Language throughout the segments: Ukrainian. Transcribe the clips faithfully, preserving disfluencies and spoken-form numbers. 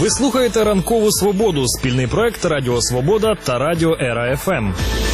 Ви слухаєте «Ранкову свободу» – спільний проект Радіо Свобода та Радіо Ера еф ем.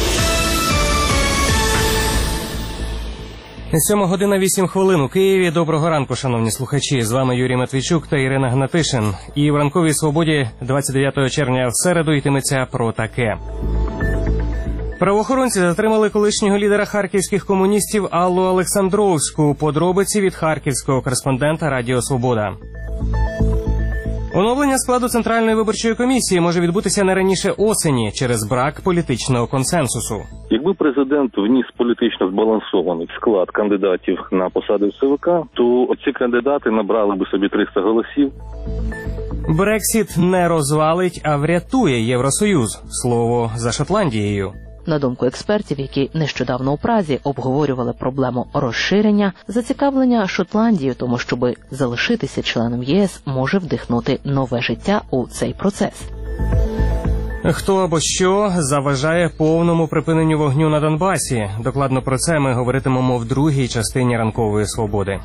Сьома година вісім хвилин у Києві. Доброго ранку, шановні слухачі. З вами Юрій Матвійчук та Ірина Гнатишин. І в «Ранковій свободі» двадцять дев'ятого червня в середу йтиметься про таке. Правоохоронці затримали колишнього лідера харківських комуністів Аллу Олександровську. Подробиці від харківського кореспондента Радіо Свобода. Оновлення складу Центральної виборчої комісії може відбутися не раніше осені через брак політичного консенсусу. Якби президент вніс політично збалансований склад кандидатів на посади в Це Ве Ка, то ці кандидати набрали би собі триста голосів. Брексіт не розвалить, а врятує Євросоюз. Слово за Шотландією. На думку експертів, які нещодавно у Празі обговорювали проблему розширення, зацікавлення Шотландії в тому, щоб залишитися членом Є Ес, може вдихнути нове життя у цей процес. Хто або що заважає повному припиненню вогню на Донбасі? Докладно про це ми говоритимемо в другій частині «Ранкової свободи».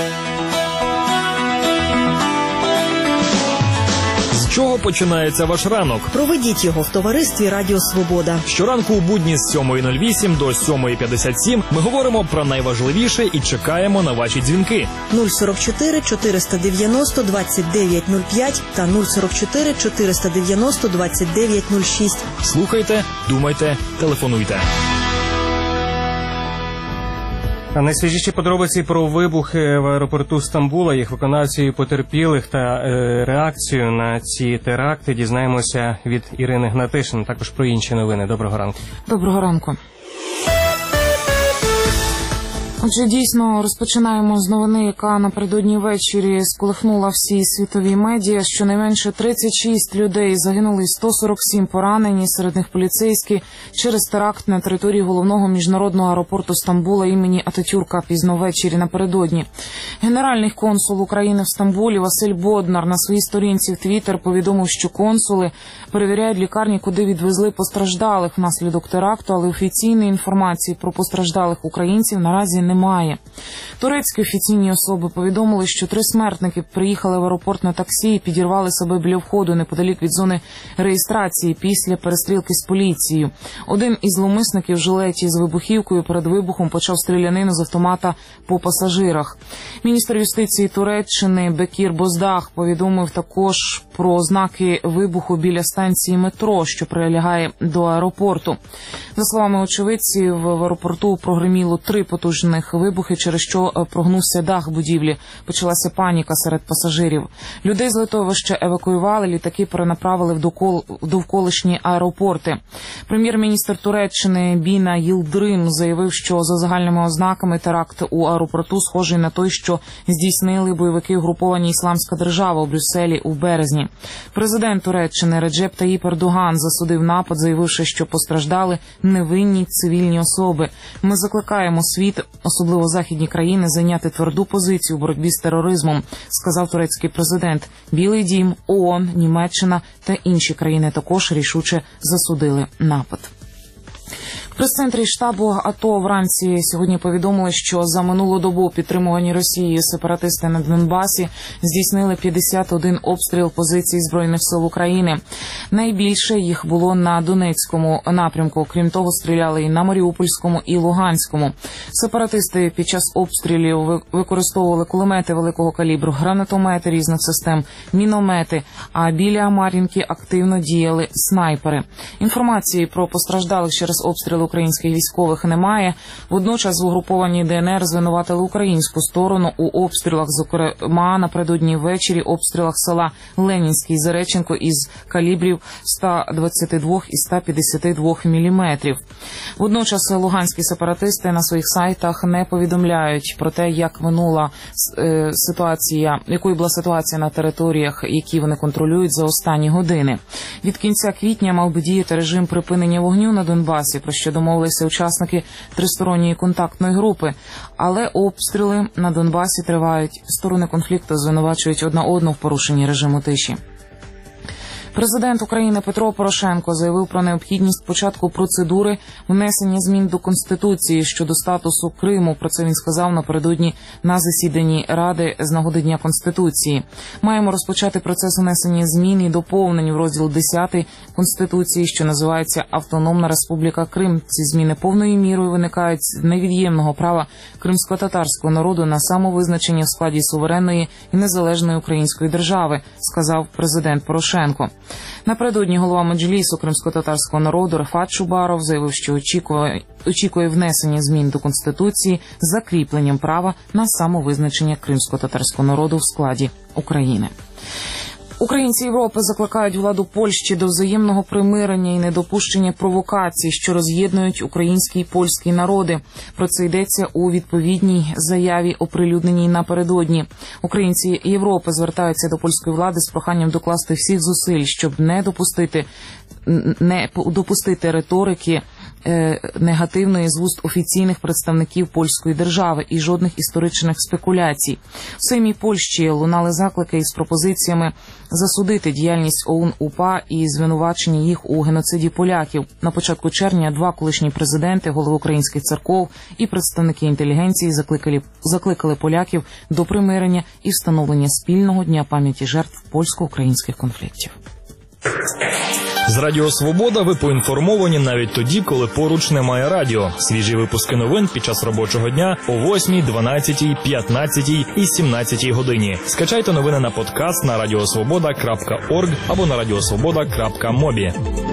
З чого починається ваш ранок? Проведіть його в товаристві Радіо Свобода. Щоранку у будні з сьомої нуль вісім до сьомої п'ятдесят сім ми говоримо про найважливіше і чекаємо на ваші дзвінки. нуль сорок чотири чотириста дев'яносто двадцять дев'ять нуль п'ять та нуль сорок чотири чотириста дев'яносто двадцять дев'ять нуль шість. Слухайте, думайте, телефонуйте. А найсвіжіші подробиці про вибухи в аеропорту Стамбула, їх виконавців і потерпілих та е, реакцію на ці теракти дізнаємося від Ірини Гнатишин. Також про інші новини. Доброго ранку. Доброго ранку. Отже, дійсно, розпочинаємо з новини, яка напередодні ввечері сколихнула всі світові медіа. Щонайменше тридцять шість людей загинули і сто сорок сім поранені, серед них поліцейські, через теракт на території головного міжнародного аеропорту Стамбула імені Ататюрка пізно ввечері напередодні. Генеральний консул України в Стамбулі Василь Боднар на своїй сторінці в Твіттер повідомив, що консули перевіряють лікарні, куди відвезли постраждалих внаслідок теракту, але офіційної інформації про постраждалих українців наразі немає. Немає. Турецькі офіційні особи повідомили, що три смертники приїхали в аеропорт на таксі і підірвали себе біля входу неподалік від зони реєстрації після перестрілки з поліцією. Один із зловмисників в жилеті з вибухівкою перед вибухом почав стрілянину з автомата по пасажирах. Міністр юстиції Туреччини Бекір Боздах повідомив також про ознаки вибуху біля станції метро, що прилягає до аеропорту. За словами очевидців, в аеропорту прогреміло три потужних вибухи, через що прогнувся дах будівлі. Почалася паніка серед пасажирів. Людей з литовища евакуювали, літаки перенаправили в довколишні аеропорти. Прем'єр-міністр Туреччини Біна Йилдирим заявив, що за загальними ознаками теракт у аеропорту схожий на той, що здійснили бойовики угруповання «Ісламська держава» у Брюсселі у березні. Президент Туреччини Реджеп Таїп Ердоган засудив напад, заявивши, що постраждали невинні цивільні особи. Ми закликаємо світ, особливо західні країни, зайняти тверду позицію у боротьбі з тероризмом, сказав турецький президент. Білий дім, ООН, Німеччина та інші країни також рішуче засудили напад. В прес-центрі штабу АТО вранці сьогодні повідомили, що за минулу добу підтримувані Росією сепаратисти на Донбасі здійснили п'ятдесят один обстріл позицій Збройних сил України. Найбільше їх було на Донецькому напрямку. Крім того, стріляли і на Маріупольському, і Луганському. Сепаратисти під час обстрілів використовували кулемети великого калібру, гранатомети різних систем, міномети, а біля Мар'їнки активно діяли снайпери. Інформації про постраждалих через обстріли українських військових немає. Водночас в угрупованій Де Ен Ер звинуватили українську сторону у обстрілах, зокрема напередодні ввечері обстрілах села Ленінський Зареченко із калібрів сто двадцять два і сто п'ятдесят два міліметрів. Водночас луганські сепаратисти на своїх сайтах не повідомляють про те, як минула е, ситуація, якою була ситуація на територіях, які вони контролюють за останні години. Від кінця квітня мав би діяти режим припинення вогню на Донбасі, про що домовилися учасники тристоронньої контактної групи. Але обстріли на Донбасі тривають. Сторони конфлікту звинувачують одна одну в порушенні режиму тиші. Президент України Петро Порошенко заявив про необхідність початку процедури внесення змін до Конституції щодо статусу Криму. Про це він сказав напередодні на засіданні Ради з нагоди Дня Конституції. Маємо розпочати процес внесення змін і доповнень в розділ десятий Конституції, що називається «Автономна Республіка Крим». Ці зміни повною мірою виникають з невід'ємного права кримськотатарського народу на самовизначення в складі суверенної і незалежної української держави, сказав президент Порошенко. Напередодні голова Меджлісу кримськотатарського народу Рафат Чубаров заявив, що очікує, очікує внесення змін до Конституції з закріпленням права на самовизначення кримськотатарського народу в складі України. Українці Європи закликають владу Польщі до взаємного примирення і недопущення провокацій, що роз'єднують український і польський народи. Про це йдеться у відповідній заяві, оприлюдненій напередодні. Українці Європи звертаються до польської влади з проханням докласти всіх зусиль, щоб не допустити, не допустити риторики негативної з вуст офіційних представників польської держави і жодних історичних спекуляцій. В Сеймі Польщі лунали заклики із пропозиціями засудити діяльність ОУН-УПА і звинувачення їх у геноциді поляків. На початку червня два колишні президенти, голови українських церков і представники інтелігенції закликали, закликали поляків до примирення і встановлення спільного дня пам'яті жертв польсько-українських конфліктів. З Радіо Свобода ви поінформовані навіть тоді, коли поруч немає радіо. Свіжі випуски новин під час робочого дня о восьмій, дванадцятій, п'ятнадцятій і сімнадцятій годині. Скачайте новини на подкаст на радіосвобода крапка орг або на радіосвобода крапка мобі.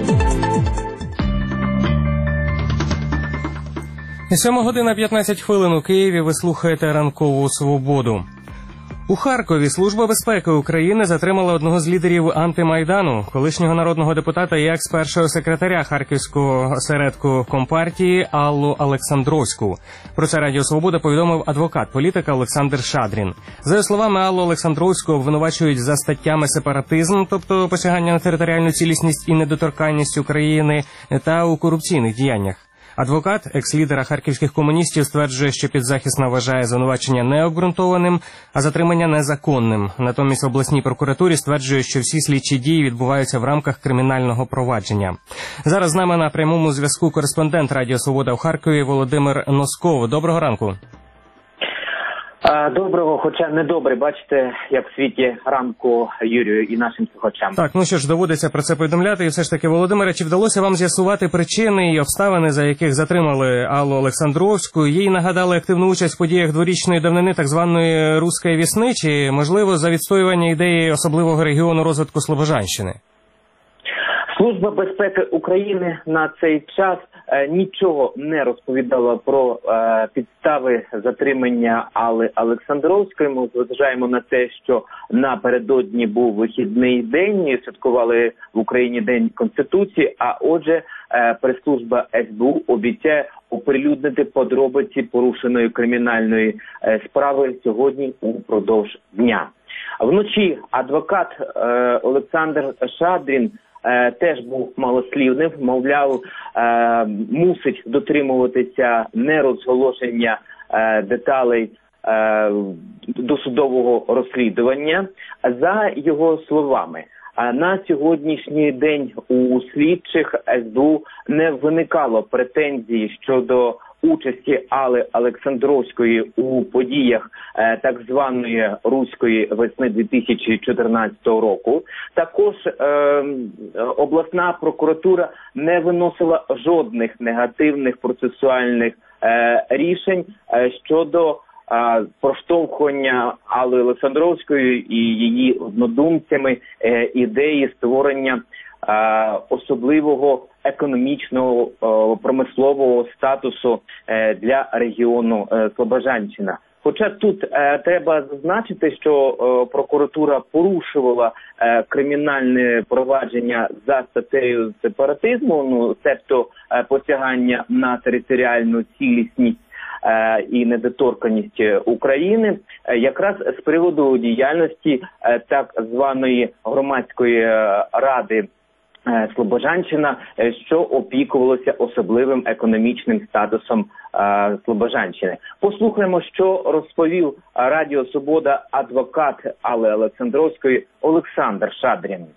сьома година п'ятнадцять хвилин у Києві. Ви слухаєте ранкову «Свободу». У Харкові Служба безпеки України затримала одного з лідерів антимайдану, колишнього народного депутата і екс-першого секретаря Харківського осередку Компартії Аллу Олександровську. Про це Радіо Свобода повідомив адвокат політика Олександр Шадрін. За його словами, Аллу Олександровську обвинувачують за статтями сепаратизм, тобто посягання на територіальну цілісність і недоторканність України, та у корупційних діяннях. Адвокат, екс-лідера харківських комуністів, стверджує, що підзахисна вважає звинувачення необґрунтованим, а затримання незаконним. Натомість в обласній прокуратурі стверджує, що всі слідчі дії відбуваються в рамках кримінального провадження. Зараз з нами на прямому зв'язку кореспондент Радіо Свобода в Харкові Володимир Носков. Доброго ранку. Доброго, хоча не добре, бачите, як в світі ранку, Юрію, і нашим слухачам. Так, ну що ж, доводиться про це повідомляти. І все ж таки, Володимире, чи вдалося вам з'ясувати причини і обставини, за яких затримали Аллу Олександровську? Їй нагадали активну участь в подіях дворічної давнини так званої «Руської весни», чи, можливо, за відстоювання ідеї особливого регіону розвитку Слобожанщини? Служба безпеки України на цей час е, нічого не розповідала про е, підстави затримання Алли Олександровської. Ми зважаємо на те, що напередодні був вихідний день, і святкували в Україні День Конституції, а отже, е, прес-служба ес бе у обіцяє оприлюднити подробиці порушеної кримінальної е, справи сьогодні упродовж дня. Вночі адвокат е, Олександр Шадрін Е, теж був малослівним, мовляв, е, мусить дотримуватися нерозголошення е, деталей е, досудового розслідування. За його словами, на сьогоднішній день у слідчих ес бе у не виникало претензій щодо участі Алли Олександровської у подіях е, так званої «Руської весни» дві тисячі чотирнадцятого року. Також е, обласна прокуратура не виносила жодних негативних процесуальних е, рішень е, щодо е, проштовхування Алли Олександровської і її однодумцями е, ідеї створення е, особливого економічного, промислового статусу для регіону Слобожанщина. Хоча тут е, треба зазначити, що е, прокуратура порушувала е, кримінальне провадження за статтею сепаратизму, ну, тобто е, посягання на територіальну цілісність е, і недоторканність України, е, якраз з приводу діяльності е, так званої громадської е, ради Слобожанщина, що опікувалося особливим економічним статусом е, Слобожанщини. Послухаємо, що розповів Радіо Свобода адвокат Алли Олександровської Олександр Шадрін.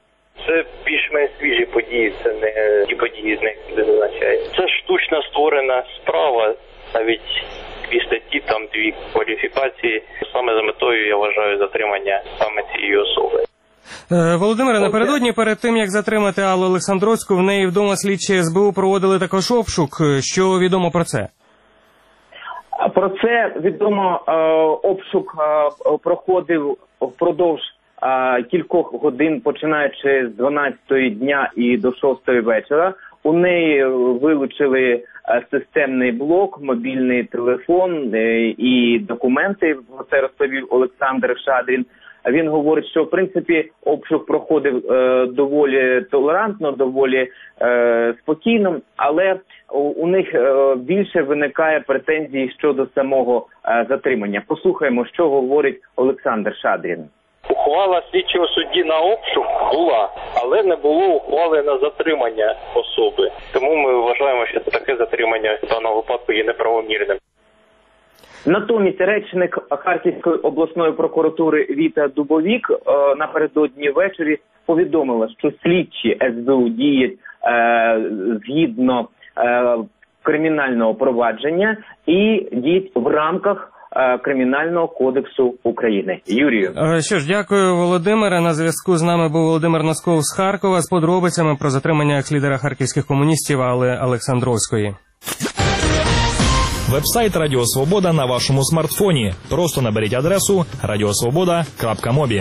це більш-менш свіжі події, це не ті події, з них зазначають. Це штучно створена справа, навіть дві статті, там дві кваліфікації. Саме за метою, я вважаю, затримання саме цієї особи. Володимире, напередодні, перед тим, як затримати Аллу Олександровську, в неї вдома слідчі ес бе у проводили також обшук. Що відомо про це? Про це відомо, обшук проходив впродовж кількох годин, починаючи з дванадцятої дня і до шостої вечора. У неї вилучили системний блок, мобільний телефон і документи. Це розповів Олександр Шадрін. Він говорить, що в принципі обшук проходив е, доволі толерантно, доволі е, спокійно, але у, у них е, більше виникає претензій щодо самого е, затримання. Послухаємо, що говорить Олександр Шадрін. Ухвала слідчого судді на обшук була, але не було ухвали на затримання особи. Тому ми вважаємо, що таке затримання в даному випадку є неправомірним. Натомість речник Харківської обласної прокуратури Віта Дубовік е, напередодні ввечері повідомила, що слідчі ес бе у діють е, згідно е, кримінального провадження і діють в рамках е, Кримінального кодексу України. Юрію. Що ж, дякую, Володимире. На зв'язку з нами був Володимир Носков з Харкова з подробицями про затримання екс-лідера харківських комуністів Алли Олександровської. Вебсайт Радіо Свобода на вашому смартфоні. Просто наберіть адресу радіосвобода крапка мобі.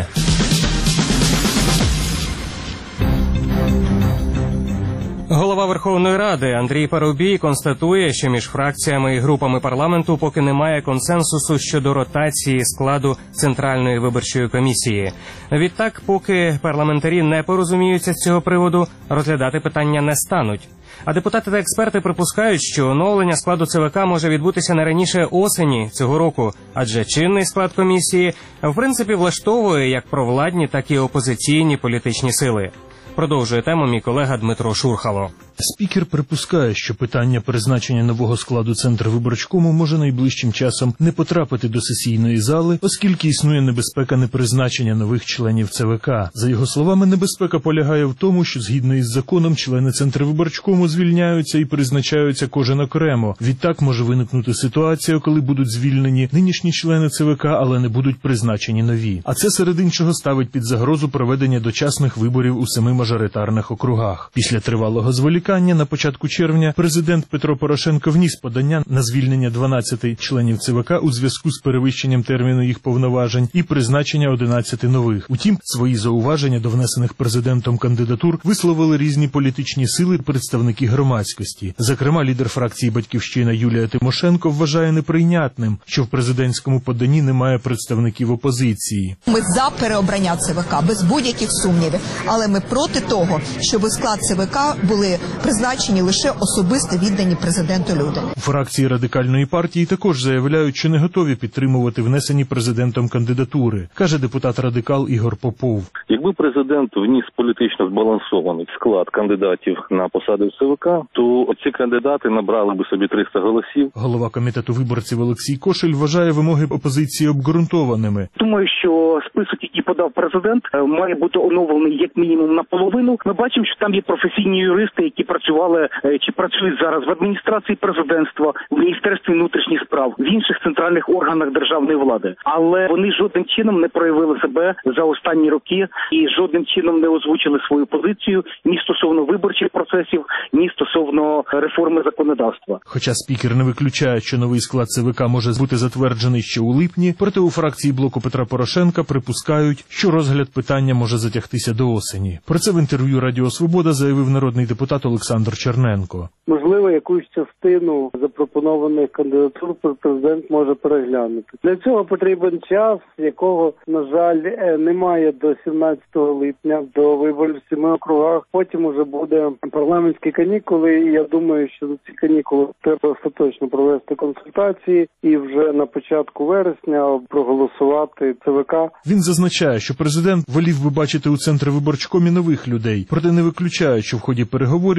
Голова Верховної Ради Андрій Парубій констатує, що між фракціями і групами парламенту поки немає консенсусу щодо ротації складу Центральної виборчої комісії. Відтак, поки парламентарі не порозуміються з цього приводу, розглядати питання не стануть. А депутати та експерти припускають, що оновлення складу це ве ка може відбутися не раніше осені цього року, адже чинний склад комісії в принципі влаштовує як провладні, так і опозиційні політичні сили. Продовжує тему мій колега Дмитро Шурхало. Спікер припускає, що питання призначення нового складу Центрвиборчкому може найближчим часом не потрапити до сесійної зали, оскільки існує небезпека непризначення нових членів це ве ка. За його словами, небезпека полягає в тому, що згідно із законом члени Центрвиборчкому звільняються і призначаються кожен окремо. Відтак може виникнути ситуація, коли будуть звільнені нинішні члени це ве ка, але не будуть призначені нові. А це серед іншого ставить під загрозу проведення дочасних виборів у семи мажоритарних округах. Після тривалого зволікання на початку червня президент Петро Порошенко вніс подання на звільнення дванадцяти членів це ве ка у зв'язку з перевищенням терміну їх повноважень і призначення одинадцяти нових. Утім, свої зауваження до внесених президентом кандидатур висловили різні політичні сили, представники громадськості. Зокрема, лідер фракції «Батьківщина» Юлія Тимошенко вважає неприйнятним, що в президентському поданні немає представників опозиції. Ми за переобрання це ве ка, без будь-яких сумнівів, але ми проти того, щоб у склад це ве ка були призначені лише особисто віддані президенту люди. У фракції Радикальної партії також заявляють, що не готові підтримувати внесені президентом кандидатури, каже депутат-радикал Ігор Попов. Якби президент вніс політично збалансований склад кандидатів на посади в це ве ка, то ці кандидати набрали би собі триста голосів. Голова комітету виборців Олексій Кошель вважає вимоги опозиції обґрунтованими. Думаю, що список, який подав президент, має бути оновлений як мінімум наполовину. Ми бачимо, що там є професійні юристи, які працювали чи працюють зараз в адміністрації президентства, в Міністерстві внутрішніх справ, в інших центральних органах державної влади. Але вони жодним чином не проявили себе за останні роки і жодним чином не озвучили свою позицію ні стосовно виборчих процесів, ні стосовно реформи законодавства. Хоча спікер не виключає, що новий склад це ве ка може бути затверджений ще у липні, проте у фракції блоку Петра Порошенка припускають, що розгляд питання може затягтися до осені. Про це в інтерв'ю Радіо Свобода заявив народний депутат Олександр Черненко. Можливо, якусь частину запропонованих кандидатур президент може переглянути. Для цього потрібен час, якого, на жаль, немає до сімнадцятого липня, до виборів в семи округах. Потім уже буде парламентські канікули, і я думаю, що за ці канікули треба остаточно провести консультації і вже на початку вересня проголосувати це ве ка. Він зазначає, що президент волів би бачити у Центрвиборчкомі нових людей, проте не виключає, що в ході переговорів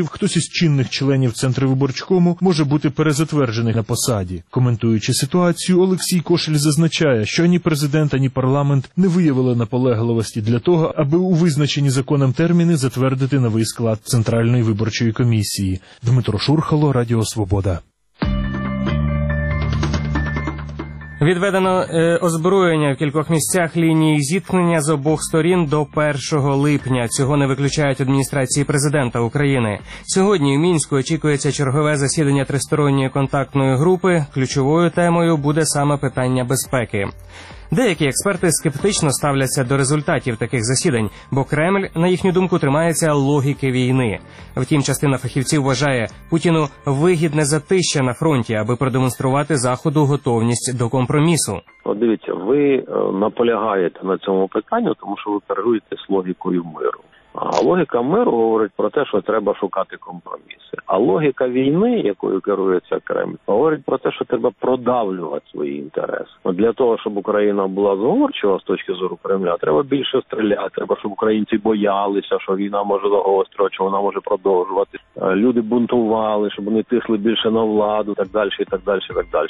виборів хтось із чинних членів Центрвиборчкому може бути перезатверджений на посаді. Коментуючи ситуацію, Олексій Кошель зазначає, що ані президент, ані парламент не виявили наполегливості для того, аби у визначені законом терміни затвердити новий склад Центральної виборчої комісії. Дмитро Шурхало, Радіо Свобода. Відведено е, озброєння в кількох місцях лінії зіткнення з обох сторін до першого липня. Цього не виключають адміністрації президента України. Сьогодні в Мінську очікується чергове засідання тристоронньої контактної групи. Ключовою темою буде саме питання безпеки. Деякі експерти скептично ставляться до результатів таких засідань, бо Кремль, на їхню думку, тримається логіки війни. Втім, частина фахівців вважає, Путіну вигідне затища на фронті, аби продемонструвати Заходу готовність до компромісу. От дивіться, ви наполягаєте на цьому питанні, тому що ви керуєтесь логікою миру. А логіка миру говорить про те, що треба шукати компроміси. А логіка війни, якою керується Кремль, говорить про те, що треба продавлювати свої інтереси. От для того, щоб Україна була зговорчива з точки зору Кремля, треба більше стріляти, треба, щоб українці боялися, що війна може загострювати, що вона може продовжуватися. Люди бунтували, щоб вони тисли більше на владу, так далі, і так далі, і так далі.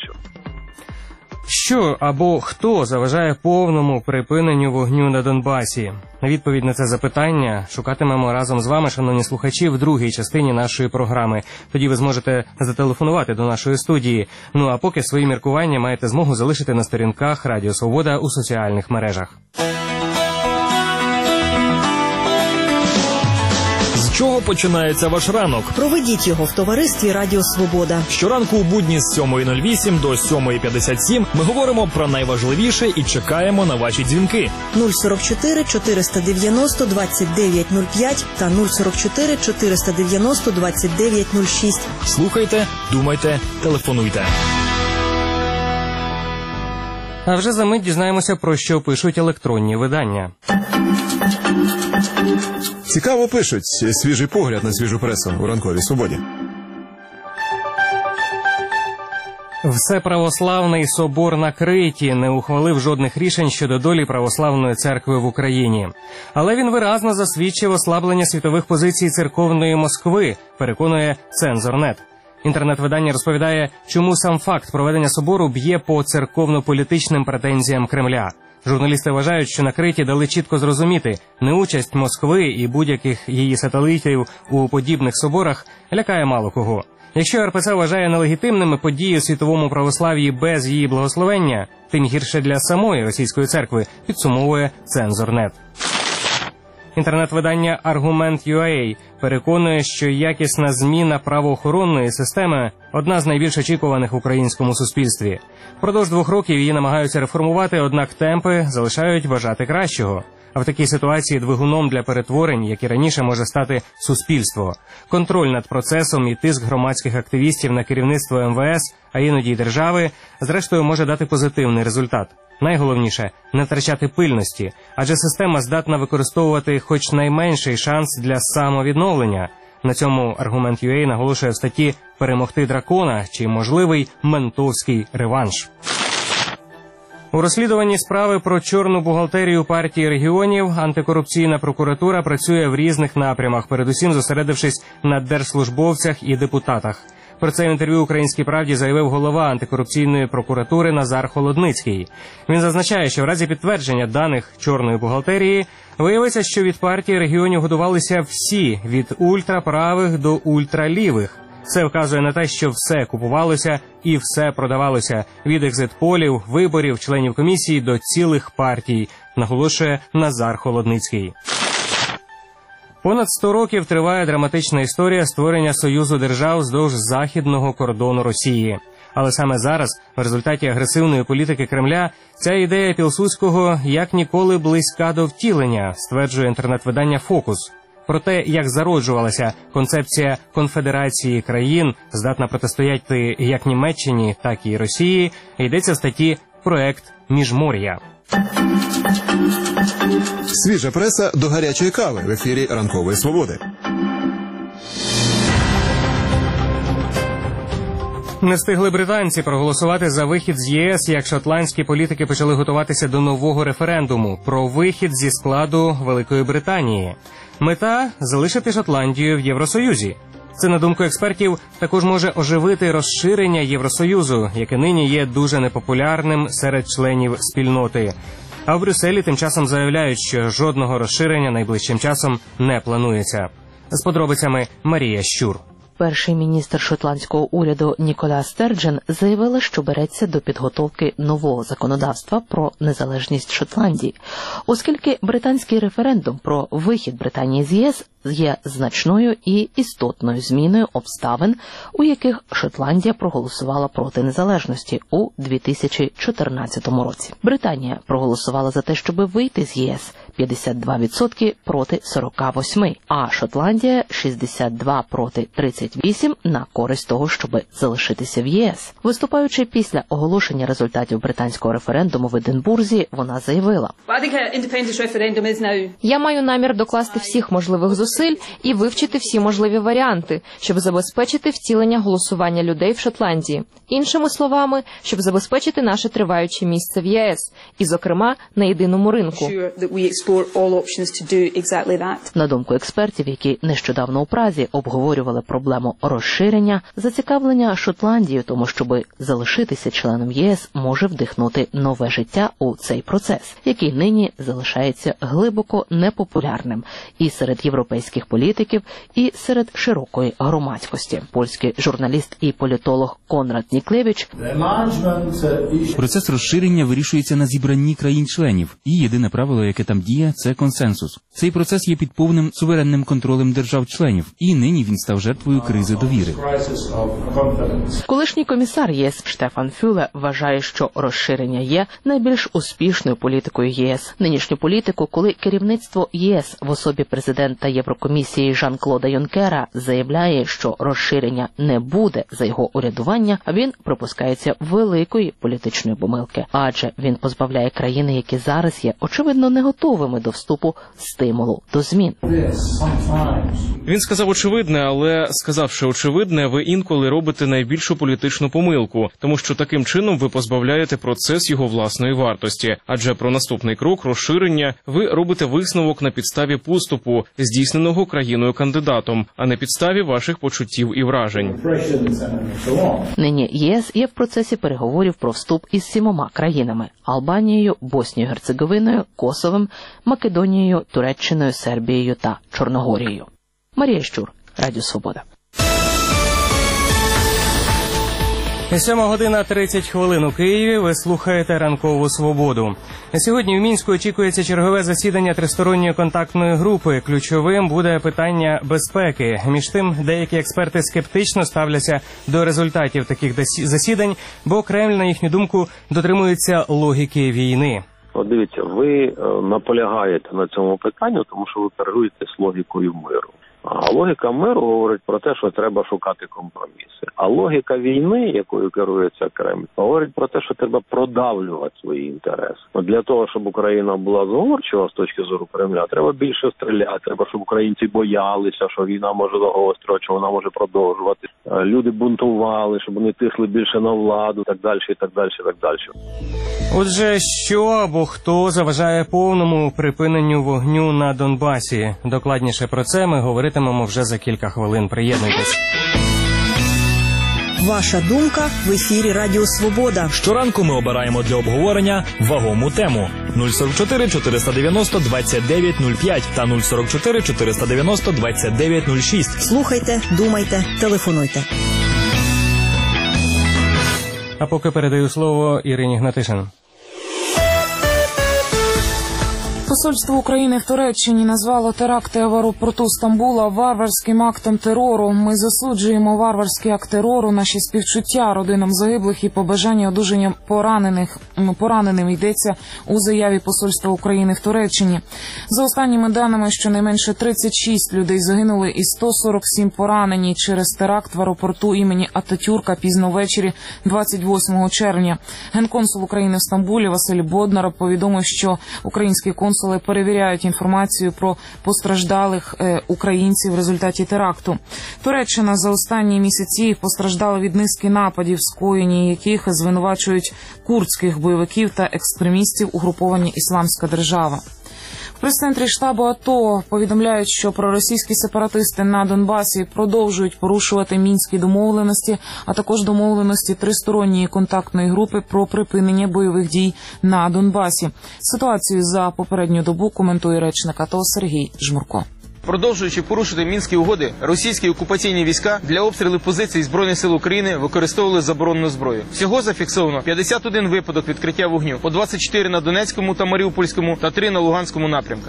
Що або хто заважає повному припиненню вогню на Донбасі? Відповідь на це запитання шукатимемо разом з вами, шановні слухачі, в другій частині нашої програми. Тоді ви зможете зателефонувати до нашої студії. Ну а поки свої міркування маєте змогу залишити на сторінках Радіо Свобода у соціальних мережах. З чого починається ваш ранок? Проведіть його в товаристві Радіо Свобода. Щоранку у будні з сьомої нуль вісім до сьомої п'ятдесят сім ми говоримо про найважливіше і чекаємо на ваші дзвінки. нуль сорок чотири чотириста дев'яносто двадцять дев'ять нуль п'ять та нуль сорок чотири чотириста дев'яносто двадцять дев'ять нуль шість. Слухайте, думайте, телефонуйте. А вже за мить дізнаємося, про що пишуть електронні видання. Цікаво пишуть. Свіжий погляд на свіжу пресу у ранковій свободі. Всеправославний собор на Криті не ухвалив жодних рішень щодо долі православної церкви в Україні. Але він виразно засвідчив ослаблення світових позицій церковної Москви, переконує Цензор.нет. Інтернет-видання розповідає, чому сам факт проведення собору б'є по церковно-політичним претензіям Кремля. Журналісти вважають, що на Криті дали чітко зрозуміти, неучасть Москви і будь-яких її сателітів у подібних соборах лякає мало кого. Якщо ар пе це вважає нелегітимними події у світовому православ'ї без її благословення, тим гірше для самої російської церкви, підсумовує Цензор.нет. Інтернет-видання «Аргумент.ua» переконує, що якісна зміна правоохоронної системи – одна з найбільш очікуваних в українському суспільстві. Впродовж двох років її намагаються реформувати, однак темпи залишають бажати кращого. А в такій ситуації двигуном для перетворень, як і раніше, може стати суспільство. Контроль над процесом і тиск громадських активістів на керівництво ем ве ес, а іноді й держави, зрештою може дати позитивний результат. Найголовніше – не втрачати пильності, адже система здатна використовувати хоч найменший шанс для самовідновлення. На цьому «Аргумент.ua» наголошує в статті «Перемогти дракона» чи можливий ментовський реванш. У розслідуванні справи про чорну бухгалтерію партії регіонів антикорупційна прокуратура працює в різних напрямах, передусім зосередившись на держслужбовцях і депутатах. Про це в інтерв'ю «Українській правді» заявив голова антикорупційної прокуратури Назар Холодницький. Він зазначає, що в разі підтвердження даних чорної бухгалтерії виявиться, що від партії регіонів годувалися всі, від ультраправих до ультралівих. Це вказує на те, що все купувалося і все продавалося – від екзит-полів, виборів, членів комісії до цілих партій, наголошує Назар Холодницький. Понад сто років триває драматична історія створення Союзу держав вздовж західного кордону Росії. Але саме зараз, в результаті агресивної політики Кремля, ця ідея Пілсудського як ніколи близька до втілення, стверджує інтернет-видання «Фокус». Про те, як зароджувалася концепція конфедерації країн, здатна протистояти як Німеччині, так і Росії, йдеться в статті «Проект Міжмор'я». Свіжа преса до гарячої кави в ефірі Ранкової Свободи. Не встигли британці проголосувати за вихід з є ес, як шотландські політики почали готуватися до нового референдуму про вихід зі складу Великої Британії. Мета – залишити Шотландію в Євросоюзі. Це, на думку експертів, також може оживити розширення Євросоюзу, яке нині є дуже непопулярним серед членів спільноти. А в Брюсселі тим часом заявляють, що жодного розширення найближчим часом не планується. З подробицями Марія Щур. Перший міністр шотландського уряду Нікола Стерджен заявила, що береться до підготовки нового законодавства про незалежність Шотландії, оскільки британський референдум про вихід Британії з ЄС є значною і істотною зміною обставин, у яких Шотландія проголосувала проти незалежності у дві тисячі чотирнадцятому році. Британія проголосувала за те, щоб вийти з ЄС – п'ятдесят два відсотки проти сорока восьми, а Шотландія – шістдесят два проти тридцять вісім на користь того, щоб залишитися в ЄС. Виступаючи після оголошення результатів британського референдуму в Единбурзі, вона заявила: «Я маю намір докласти всіх можливих зусиль і вивчити всі можливі варіанти, щоб забезпечити втілення голосування людей в Шотландії. Іншими словами, щоб забезпечити наше триваюче місце в ЄС, і, зокрема, на єдиному ринку». На думку експертів, які нещодавно у Празі обговорювали проблему розширення, зацікавлення Шотландії в тому, щоб залишитися членом ЄС, може вдихнути нове життя у цей процес, який нині залишається глибоко непопулярним і серед європейських політиків, і серед широкої громадськості. Польський журналіст і політолог Конрад Ніклевич: процес розширення вирішується на зібранні країн-членів, і єдине правило, яке там діє, це консенсус. Цей процес є під повним суверенним контролем держав-членів, і нині він став жертвою кризи довіри. Колишній комісар ЄС Штефан Фюле вважає, що розширення є найбільш успішною політикою ЄС. Нинішню політику, коли керівництво ЄС в особі президента Єврокомісії Жан-Клода Юнкера заявляє, що розширення не буде за його урядування, він припускається великої політичної помилки, адже він позбавляє країни, які зараз є, очевидно, не готовими до вступу, стимулу до змін. Він сказав очевидне, але, сказавши очевидне, ви інколи робите найбільшу політичну помилку, тому що таким чином ви позбавляєте процес його власної вартості. Адже про наступний крок, розширення, ви робите висновок на підставі поступу, здійсненого країною-кандидатом, а на підставі ваших почуттів і вражень. Нині ЄС є в процесі переговорів про вступ із сімома країнами – Албанією, Боснією, Герцеговиною, Косовом, Македонією, Туреччиною, Сербією та Чорногорією. Марія Щур, Радіо Свобода. Сьома година тридцять хвилин у Києві. Ви слухаєте «Ранкову свободу». Сьогодні в Мінську очікується чергове засідання тристоронньої контактної групи. Ключовим буде питання безпеки. Між тим, деякі експерти скептично ставляться до результатів таких засідань, бо Кремль, на їхню думку, дотримується логіки війни. От дивіться, ви е, наполягаєте на цьому питанні, тому що ви керуєтесь логікою миру. А логіка миру говорить про те, що треба шукати компроміси. А логіка війни, якою керується Кремль, говорить про те, що треба продавлювати свої інтереси. От для того, щоб Україна була зговорчива з точки зору Кремля, треба більше стріляти, треба, щоб українці боялися, що війна може загострювати, що вона може продовжувати. Люди бунтували, щоб вони тисли більше на владу, так далі, і так далі, і так далі. Отже, що або хто заважає повному припиненню вогню на Донбасі? Докладніше про це ми говоритимемо вже за кілька хвилин. Приєднуйтесь. Ваша думка в ефірі Радіо Свобода. Щоранку ми обираємо для обговорення вагому тему. нуль сорок чотири чотириста дев'яносто двадцять дев'ять нуль п'ять та нуль сорок чотири чотириста дев'яносто двадцять дев'ять нуль шість. Слухайте, думайте, телефонуйте. А поки передаю слово Ірині Гнатишин. Посольство України в Туреччині назвало теракти в аеропорту Стамбула варварським актом терору. Ми засуджуємо варварський акт терору, наші співчуття родинам загиблих і побажання одужання поранених. Пораненим йдеться у заяві Посольства України в Туреччині. За останніми даними, щонайменше тридцять шість людей загинули і сто сорок сім поранені через теракт в аеропорту імені Ататюрка пізно ввечері двадцять восьмого червня. Генконсул України в Стамбулі Василь Боднар повідомив, що українські консули перевіряють інформацію про постраждалих е, українців в результаті теракту. Туреччина за останні місяці постраждала від низки нападів, скоєні яких звинувачують курдських бойовиків та екстремістів угруповання «Ісламська держава». В прес-центрі штабу АТО повідомляють, що проросійські сепаратисти на Донбасі продовжують порушувати мінські домовленості, а також домовленості тристоронньої контактної групи про припинення бойових дій на Донбасі. Ситуацію за попередню добу коментує речник АТО Сергій Жмурко. Продовжуючи порушити мінські угоди, російські окупаційні війська для обстрілів позицій Збройних сил України використовували заборонену зброю. Всього зафіксовано п'ятдесят один випадок відкриття вогню, по двадцять чотири на Донецькому та Маріупольському та три на Луганському напрямках.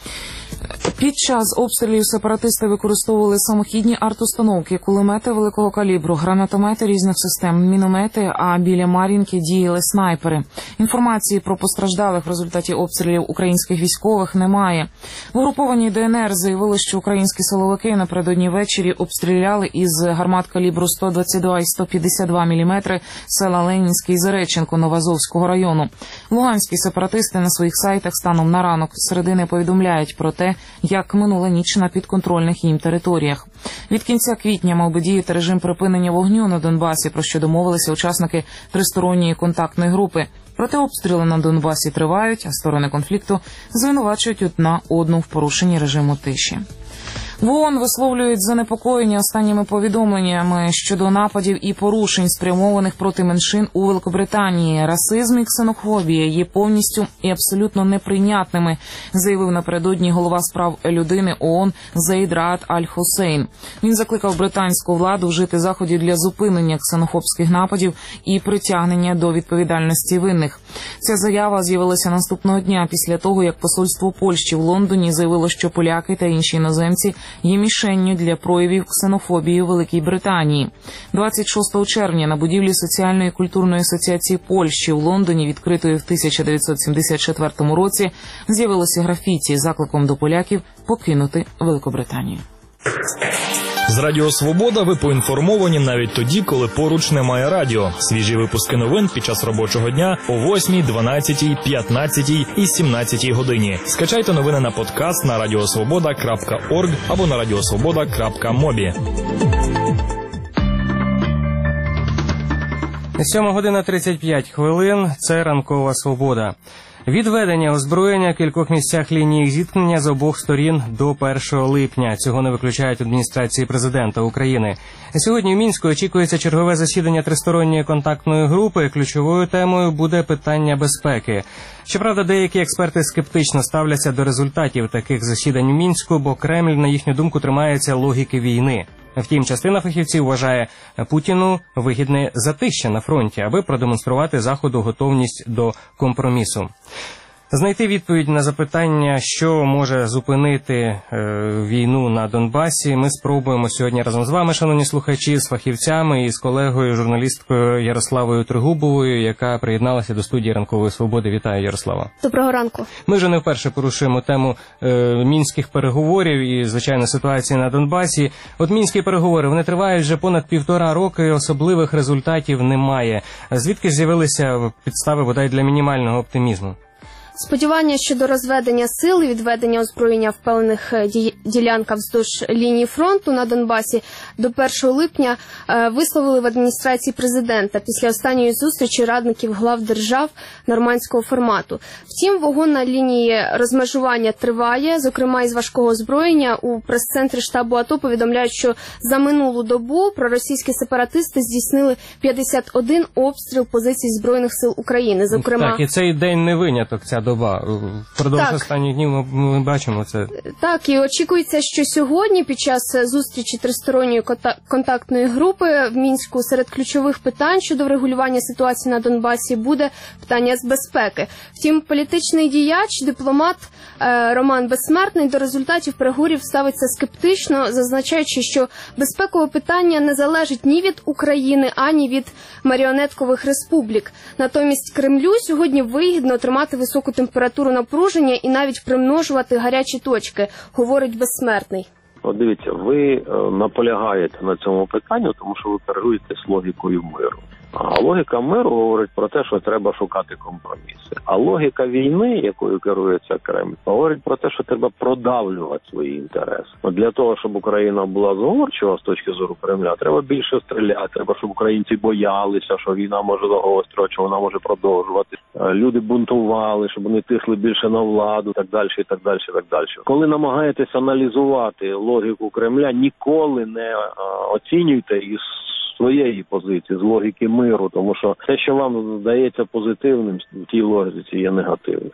Під час обстрілів сепаратисти використовували самохідні артустановки, кулемети великого калібру, гранатомети різних систем, міномети, а біля Мар'їнки діяли снайпери. Інформації про постраждалих в результаті обстрілів українських військових немає. В угрупованій ДНР заявили, що українські силовики напередодні ввечері обстріляли із гармат калібру сто двадцять два і сто п'ятдесят два міліметри села Ленінське і Зареченко Новоазовського району. Луганські сепаратисти на своїх сайтах станом на ранок середини повідомляють про те, як минула ніч на підконтрольних їм територіях. Від кінця квітня мав би діяти режим припинення вогню на Донбасі, про що домовилися учасники тристоронньої контактної групи. Проте обстріли на Донбасі тривають, а сторони конфлікту звинувачують одна одну в порушенні режиму тиші. В ООН висловлюють занепокоєння останніми повідомленнями щодо нападів і порушень, спрямованих проти меншин у Великобританії. Расизм і ксенофобія є повністю і абсолютно неприйнятними, заявив напередодні голова справ людини ООН Зейд Раат Аль-Хусейн. Він закликав британську владу вжити заходів для зупинення ксенофобських нападів і притягнення до відповідальності винних. Ця заява з'явилася наступного дня після того, як посольство Польщі в Лондоні заявило, що поляки та інші іноземці є мішенню для проявів ксенофобії у Великій Британії. двадцять шостого червня на будівлі Соціальної і культурної асоціації Польщі в Лондоні, відкритої в тисяча дев'ятсот сімдесят четвертому році, з'явилося графіті з закликом до поляків покинути Великобританію. З Радіо Свобода ви поінформовані навіть тоді, коли поруч немає радіо. Свіжі випуски новин під час робочого дня о восьмій, дванадцятій, п'ятнадцятій і сімнадцятій годині. Скачайте новини на подкаст на радіосвобода крапка орг або на радіосвобода крапка мобі. сьома година тридцять п'ять хвилин. Це ранкова свобода. Відведення озброєння в кількох місцях лінії зіткнення з обох сторін до першого липня. Цього не виключають адміністрації президента України. Сьогодні в Мінську очікується чергове засідання тристоронньої контактної групи. Ключовою темою буде питання безпеки. Щоправда, деякі експерти скептично ставляться до результатів таких засідань у Мінську, бо Кремль, на їхню думку, тримається логіки війни. Втім, частина фахівців вважає Путіну вигідне затища на фронті, аби продемонструвати Заходу готовність до компромісу. Знайти відповідь на запитання, що може зупинити е, війну на Донбасі, ми спробуємо сьогодні разом з вами, шановні слухачі, з фахівцями і з колегою, журналісткою Ярославою Тригубовою, яка приєдналася до студії Ранкової Свободи. Вітаю, Ярослава. Доброго ранку. Ми вже не вперше порушуємо тему е, мінських переговорів і, звичайно, ситуації на Донбасі. От мінські переговори, вони тривають вже понад півтора роки, особливих результатів немає. Звідки з'явилися підстави, бодай, для мінімального оптимізму? Сподівання щодо розведення сил і відведення озброєння в певних ділянках вздовж лінії фронту на Донбасі до першого липня висловили в адміністрації президента після останньої зустрічі радників глав держав нормандського формату. Втім, вогонь на лінії розмежування триває, зокрема із важкого озброєння. У прес-центрі штабу АТО повідомляють, що за минулу добу проросійські сепаратисти здійснили п'ятдесят один обстріл позицій Збройних сил України. Зокрема, так, і цей день не виняток, ця доба. Впродовж так. останніх днів ми, ми бачимо це. Так, і очікується, що сьогодні під час зустрічі тристоронньої контактної групи в Мінську серед ключових питань щодо врегулювання ситуації на Донбасі буде питання з безпеки. Втім, політичний діяч, дипломат е, Роман Безсмертний до результатів переговорів ставиться скептично, зазначаючи, що безпекове питання не залежить ні від України, ані від маріонеткових республік. Натомість Кремлю сьогодні вигідно тримати високу температуру напруження і навіть примножувати гарячі точки, говорить Безсмертний. От дивіться, ви е, наполягаєте на цьому питанні, тому що ви керуєте з логікою миру. А логіка миру говорить про те, що треба шукати компроміси. А логіка війни, якою керується Кремль, говорить про те, що треба продавлювати свої інтереси. От для того, щоб Україна була зговорчива з точки зору Кремля, треба більше стріляти, треба, щоб українці боялися, що війна може загострювати, що вона може продовжуватися. Люди бунтували, щоб вони тисли більше на владу, так далі, і так далі, і так далі. Коли намагаєтесь аналізувати логіку Кремля, ніколи не а, оцінюйте із своєї позиції, з логіки миру, тому що те, що вам здається позитивним, в тій логіці є негативним.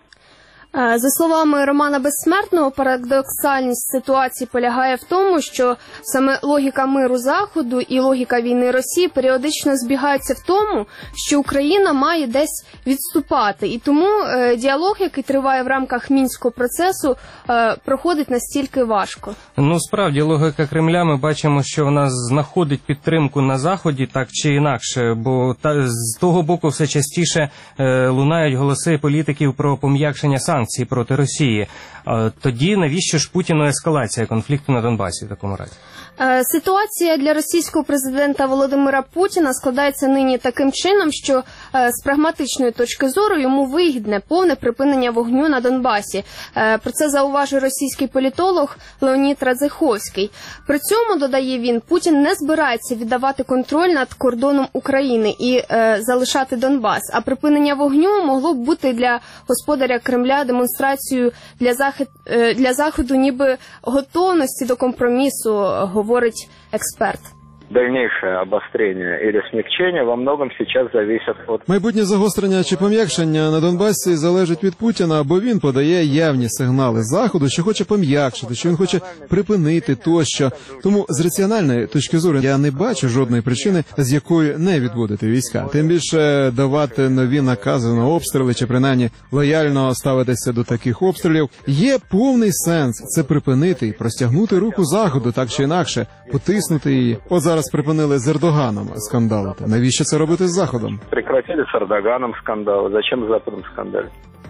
За словами Романа Безсмертного, парадоксальність ситуації полягає в тому, що саме логіка миру Заходу і логіка війни Росії періодично збігаються в тому, що Україна має десь відступати. І тому е, діалог, який триває в рамках Мінського процесу, е, проходить настільки важко. Ну, справді, логіка Кремля, ми бачимо, що вона знаходить підтримку на Заході, так чи інакше, бо та, з того боку все частіше е, лунають голоси політиків про пом'якшення санкцій проти Росії. Тоді навіщо ж Путіну ескалація конфлікту на Донбасі в такому разі? Ситуація для російського президента Володимира Путіна складається нині таким чином, що з прагматичної точки зору йому вигідне повне припинення вогню на Донбасі. Про це зауважив російський політолог Леонід Радзиховський. При цьому, додає він, Путін не збирається віддавати контроль над кордоном України і е, залишати Донбас. А припинення вогню могло б бути для господаря Кремля демонстрацією для, захід, е, для Заходу ніби готовності до компромісу, говорить експерт. Дальнейшее обострение или смягчение во многом сейчас зависит от... Майбутнє загострення чи пом'якшення на Донбасі залежить від Путіна, бо він подає явні сигнали Заходу, що хоче пом'якшити, що він хоче припинити тощо. Тому з раціональної точки зору я не бачу жодної причини, з якої не відводити війська. Тим більше давати нові накази на обстріли, чи принаймні лояльно ставитися до таких обстрілів. Є повний сенс це припинити і простягнути руку Заходу, так чи інакше, потиснути її. От зараз припинили з Ердоганом скандалити. Навіщо це робити з Заходом? Прекратили з Ердоганом скандали. Зачем з Западом скандалити?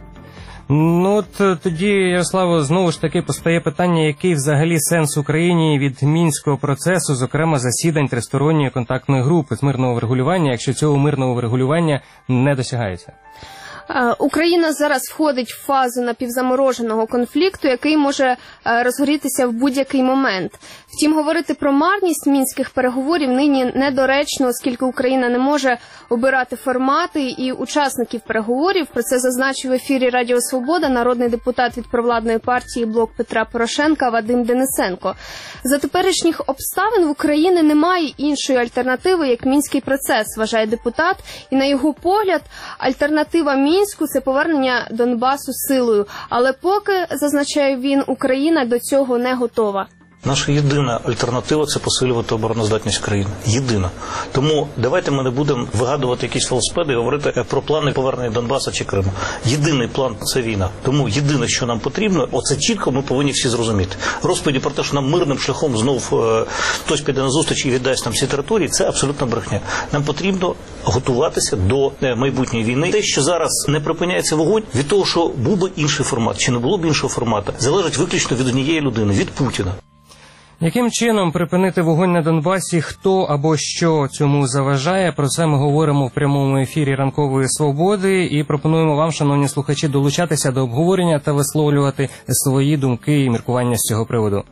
Ну, от тоді, Ярославо, знову ж таки постає питання, який взагалі сенс Україні від Мінського процесу, зокрема засідань тристоронньої контактної групи з мирного врегулювання, якщо цього мирного врегулювання не досягається? Україна зараз входить в фазу напівзамороженого конфлікту, який може розгорітися в будь-який момент. Втім, говорити про марність мінських переговорів нині недоречно, оскільки Україна не може обирати формати і учасників переговорів. Про це зазначив в ефірі Радіо Свобода народний депутат від провладної партії «Блок Петра Порошенка» Вадим Денисенко. За теперішніх обставин в Україні немає іншої альтернативи, як мінський процес, вважає депутат. І на його погляд, альтернатива Мінську – це повернення Донбасу силою. Але поки, зазначає він, Україна до цього не готова. Наша єдина альтернатива – це посилювати обороноздатність країни. Єдина. Тому давайте ми не будемо вигадувати якісь велосипеди і говорити про плани повернення Донбаса чи Криму. Єдиний план – це війна. Тому єдине, що нам потрібно, оце чітко ми повинні всі зрозуміти. Розповіді про те, що нам мирним шляхом знов е, хтось піде на зустріч і віддасть нам всі території – це абсолютно брехня. Нам потрібно готуватися до е, майбутньої війни. Те, що зараз не припиняється вогонь, від того, що був би інший формат, чи не було б іншого формату, залежить виключно від однієї людини – від Путіна. Яким чином припинити вогонь на Донбасі, хто або що цьому заважає? Про це ми говоримо в прямому ефірі «Ранкової свободи» і пропонуємо вам, шановні слухачі, долучатися до обговорення та висловлювати свої думки і міркування з цього приводу.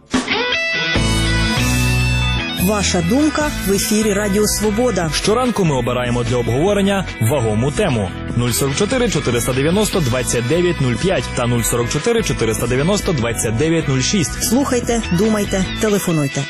Ваша думка в ефірі Радіо Свобода. Щоранку ми обираємо для обговорення вагому тему. нуль сорок чотири чотириста дев'яносто двадцять дев'ять нуль п'ять та нуль сорок чотири чотириста дев'яносто двадцять дев'ять нуль шість. Слухайте, думайте, телефонуйте.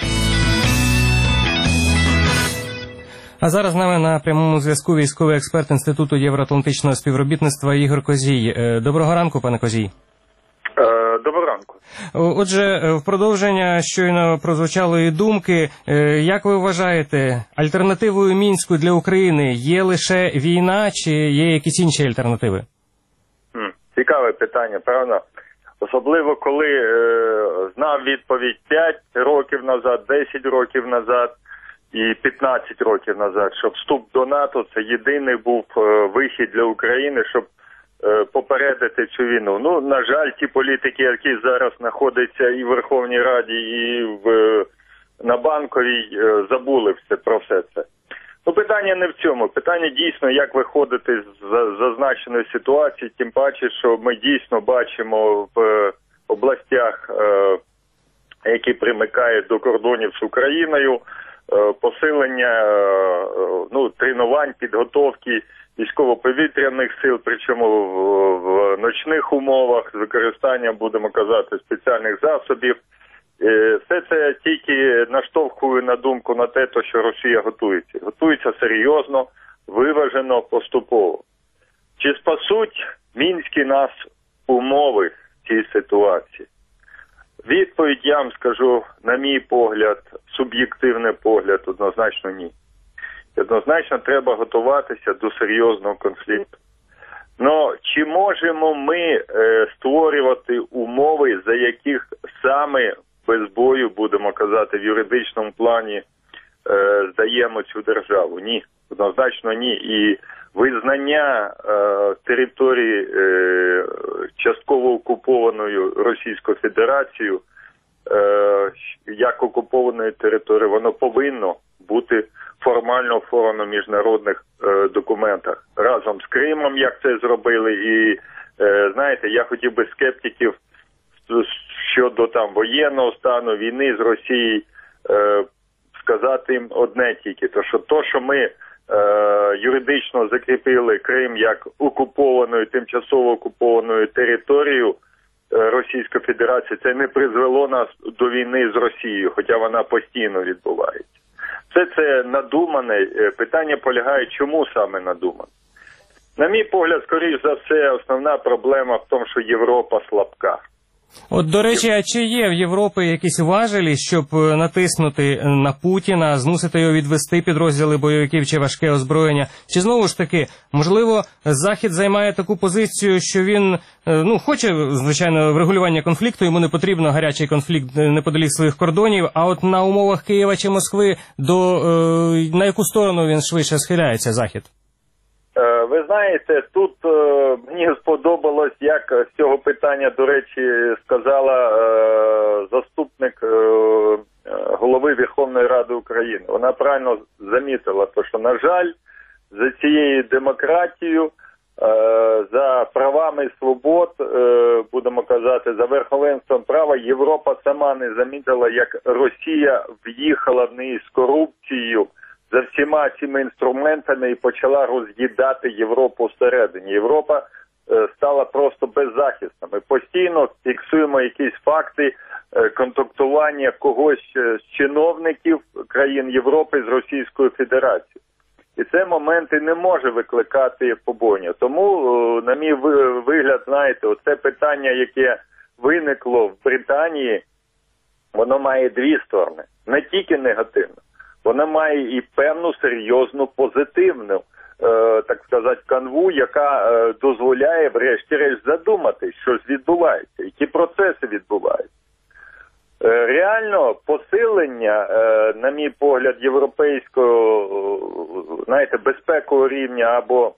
А зараз з нами на прямому зв'язку військовий експерт Інституту євроатлантичного співробітництва Ігор Козій. Доброго ранку, пане Козій. Доброго ранку. Отже, в продовження щойно прозвучалої думки, як ви вважаєте, альтернативою Мінську для України є лише війна чи є якісь інші альтернативи? Цікаве питання, правда? Особливо, коли е, знав відповідь п'ять років назад, десять років назад і п'ятнадцять років назад, що вступ до НАТО – це єдиний був е, вихід для України, щоб попередити цю війну. Ну, на жаль, ті політики, які зараз знаходяться і в Верховній Раді, і в, на Банковій, забули все, про все це. Ну, питання не в цьому. Питання дійсно, як виходити з зазначеної ситуації, тим паче, що ми дійсно бачимо в областях, е, які примикають до кордонів з Україною, е, посилення е, ну, тренувань, підготовки військово-повітряних сил, причому в, в ночних умовах, з використанням, будемо казати, спеціальних засобів. Все це тільки наштовхує на думку на те, що Росія готується. Готується серйозно, виважено, поступово. Чи спасуть мінські нас умови в цій ситуації? Відповідь я вам скажу, на мій погляд, суб'єктивний погляд, однозначно ні. Однозначно треба готуватися до серйозного конфлікту. Но чи можемо ми е, створювати умови, за яких саме без бою, будемо казати, в юридичному плані е, здаємо цю державу? Ні, однозначно ні. І визнання е, території е, частково окупованою Російською Федерацією е, як окупованої території, воно повинно бути формально оформлено в міжнародних е, документах. Разом з Кримом, як це зробили. І, е, знаєте, я хотів би скептиків щодо там воєнного стану, війни з Росією, е, сказати їм одне тільки, то що то, що ми е, юридично закріпили Крим як окупованою, тимчасово окупованою територією е, Російської Федерації, це не призвело нас до війни з Росією, хоча вона постійно відбувається. Все це надумане. Питання полягає, чому саме надумане. На мій погляд, скоріш за все, основна проблема в тому, що Європа слабка. От, до речі, а чи є в Європі якісь важелі, щоб натиснути на Путіна, змусити його відвести підрозділи бойовиків чи важке озброєння? Чи знову ж таки, можливо, Захід займає таку позицію, що він, ну, хоче, звичайно, врегулювання конфлікту, йому не потрібно гарячий конфлікт неподалік своїх кордонів, а от на умовах Києва чи Москви, до, на яку сторону він швидше схиляється, Захід? Ви знаєте, тут е, мені сподобалось, як з цього питання, до речі, сказала е, заступник е, голови Верховної Ради України. Вона правильно замітила, то, що, на жаль, за цією демократією, е, за правами свобод, е, будемо казати, за верховенством права, Європа сама не замітила, як Росія в'їхала в неї з корупцією, за всіма цими інструментами і почала роз'їдати Європу всередині. Європа е, стала просто беззахисною. Ми постійно фіксуємо якісь факти е, контактування когось з чиновників країн Європи з Російською Федерацією. І це моменти не може викликати побоювання. Тому, е, на мій вигляд, знаєте, оце питання, яке виникло в Британії, воно має дві сторони. Не тільки негативно. Вона має і певну серйозну позитивну, е, так сказати, канву, яка е, дозволяє врешті-решт задумати, що ж відбувається, які процеси відбуваються. Е, реально посилення, е, на мій погляд, європейського, знаєте, безпекового рівня або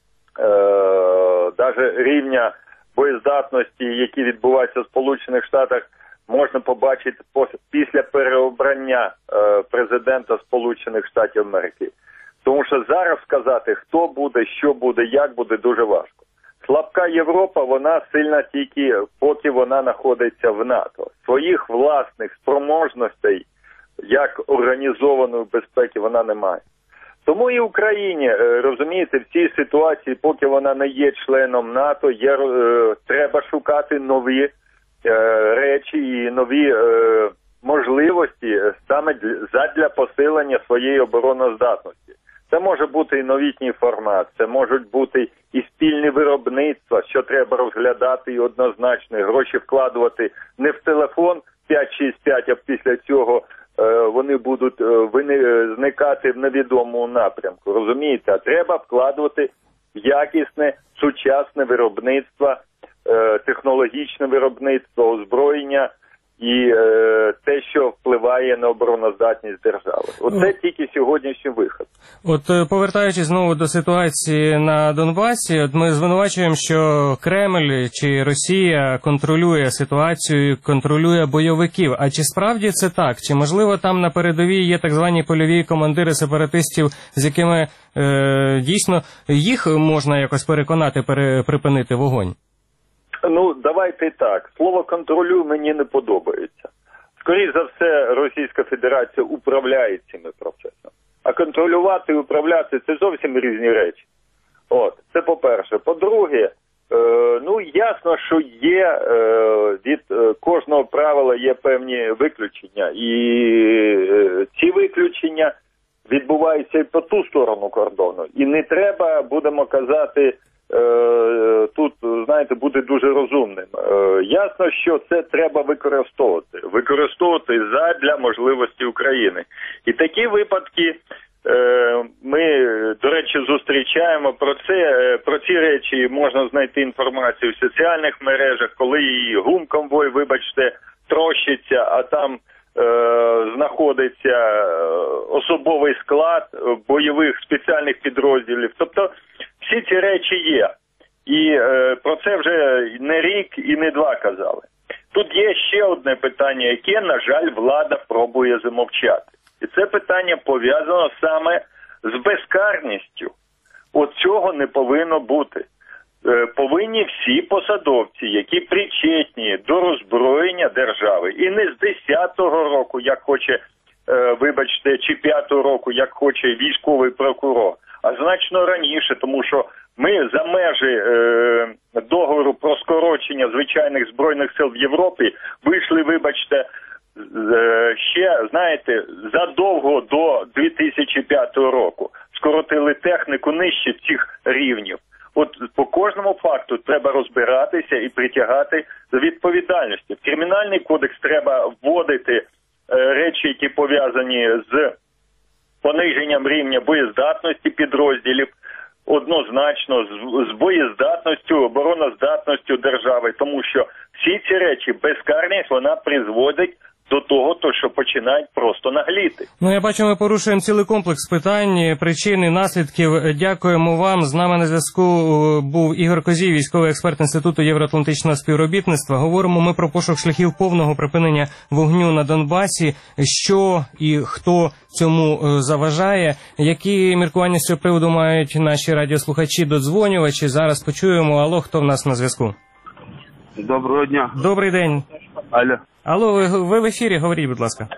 навіть е, рівня боєздатності, які відбуваються в Сполучених Штатах, можна побачити після переобрання е, президента Сполучених Штатів Америки. Тому що зараз сказати, хто буде, що буде, як буде, дуже важко. Слабка Європа, вона сильна тільки, поки вона знаходиться в НАТО. Своїх власних спроможностей, як організованої безпеки, вона не має. Тому і Україні, розумієте, в цій ситуації, поки вона не є членом НАТО, є, е, треба шукати нові речі і нові е, можливості саме задля посилення своєї обороноздатності. Це може бути і новітній формат, це можуть бути і спільні виробництва, що треба розглядати і однозначно, і гроші вкладувати не в телефон п'ять шість п'ять, а після цього е, вони будуть е, зникати в невідомому напрямку, розумієте? А треба вкладувати в якісне, сучасне виробництво, технологічне виробництво, озброєння і е, те, що впливає на обороноздатність держави. Оце тільки сьогоднішній вихід. От повертаючись знову до ситуації на Донбасі, от ми звинувачуємо, що Кремль чи Росія контролює ситуацію, контролює бойовиків. А чи справді це так? Чи можливо там на передовій є так звані польові командири сепаратистів, з якими е, дійсно їх можна якось переконати пере, припинити вогонь? Ну, давайте так. Слово «контролюю» мені не подобається. Скоріше за все, Російська Федерація управляє цими процесами. А контролювати і управляти – це зовсім різні речі. От, це по-перше. По-друге, е, ну, ясно, що є е, від е, кожного правила є певні виключення. І е, ці виключення відбуваються і по ту сторону кордону. І не треба, будемо казати, Е, тут, знаєте, буде дуже розумним. Е, ясно, що це треба використовувати. Використовувати задля можливості України. І такі випадки е, ми, до речі, зустрічаємо. Про це, про ці речі можна знайти інформацію в соціальних мережах, коли і гумконвой, вибачте, трощиться, а там Е, знаходиться особовий склад бойових спеціальних підрозділів. Тобто всі ці речі є. І е, про це вже не рік і не два казали. Тут є ще одне питання, яке, на жаль, влада пробує замовчати. І це питання пов'язано саме з безкарністю. От цього не повинно бути. Повинні всі посадовці, які причетні до роззброєння держави, і не з десятого року, як хоче, вибачте, чи п'ятого року, як хоче військовий прокурор, а значно раніше, тому що ми за межі е, договору про скорочення звичайних збройних сил в Європі вийшли, вибачте, е, ще, знаєте, задовго до дві тисячі п'ятого року. Скоротили техніку нижче цих рівнів. От по кожному факту треба розбиратися і притягати до відповідальності. В Кримінальний кодекс треба вводити е, речі, які пов'язані з пониженням рівня боєздатності підрозділів, однозначно з, з боєздатністю, обороноздатністю держави, тому що всі ці речі, безкарність, вона призводить до того, то, що починають просто нагліти. Ну, я бачу, ми порушуємо цілий комплекс питань, причин і наслідків. Дякуємо вам. З нами на зв'язку був Ігор Козій, військовий експерт Інституту євроатлантичного співробітництва. Говоримо ми про пошук шляхів повного припинення вогню на Донбасі. Що і хто цьому заважає? Які міркування з цього приводу мають наші радіослухачі, додзвонювачі? Зараз почуємо. Алло, хто в нас на зв'язку? Доброго дня. Добрий день. Алло. Алло, ви, ви в ефірі, говоріть, будь ласка.